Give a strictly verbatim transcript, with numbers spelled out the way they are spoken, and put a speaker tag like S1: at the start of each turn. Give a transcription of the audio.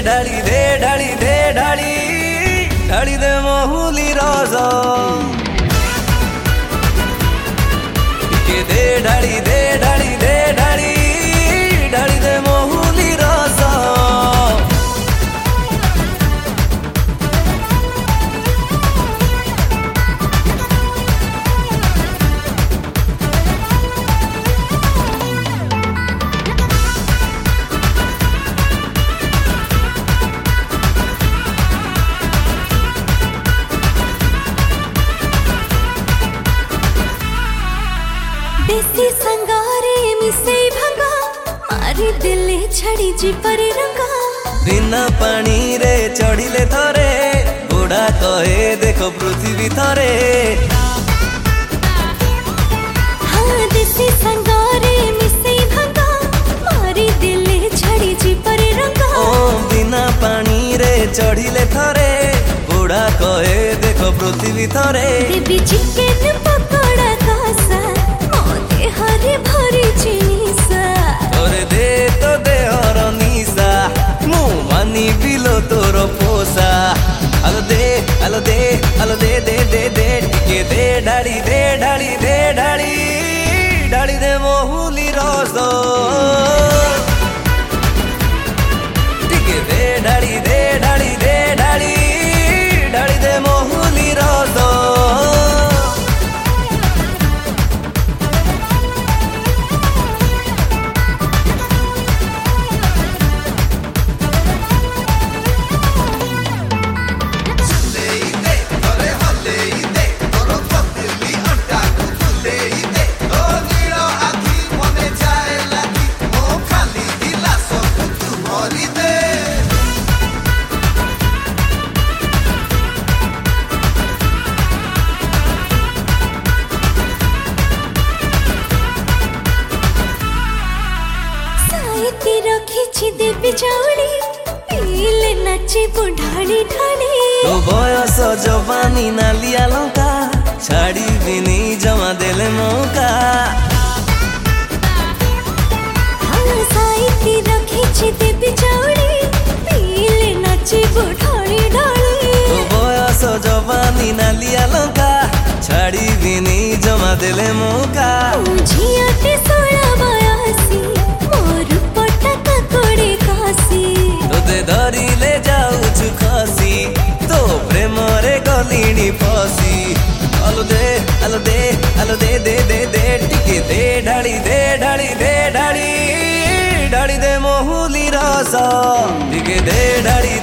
S1: ढाली दे ढाली दे ढाली ढाली दे महुली रस के दे ढाली दे ढाली दे ढाली ढाली दे महुली रस
S2: देसी संगारे मिसे भंगा मारी दिले छड़ी जी पर रंगा
S1: बिना पानी रे चढ़िले थरे बुढ़ा कहे देखो पृथ्वी थरे
S2: हाँ देसी संगारे मिसे भंगा मारी दिले छड़ी जी पर रंगा
S1: ओ बिना पानी रे चढ़िले थरे बुढ़ा कहे देखो पृथ्वी थरे
S2: देवी चिकेन पकोड़ा कासा मोते हरे भरी चिनीसा
S1: तोरे दे तो दे हर निशा मु मानी बिलो तोर पोसा अलो दे अलो दे अलो दे दे दे दे टिके दे ढाली दे ढाली दे ढाली ढाली दे महुली रस टिके दे ढाली दे ढाली दे ढाली ढाली दे महुली रस
S2: रखी देवी जाऊली पीले नाची बुढ़ाड़ी ढाली
S1: तो बयस जवानी नालिया लंका छाड़ी बिनी जमा देले मौका
S2: हाँ साइती रखी देवी जाऊली पीले नाची बुढ़ाड़ी ढाली
S1: तो बयस जवानी नालिया लंका छाड़ी बिनी जमा देले मौका
S2: झिया ते सोला बयासी मोर पटका कोड़े कासी
S1: तोते धरी ले जाऊछु खसी तो प्रेम रे गलिनी फसी अलो दे अलो दे अलो दे दे दे दे टिके दे ढाली दे ढाली दे ढाली ढाली दे महुली रस टिके दे ढाली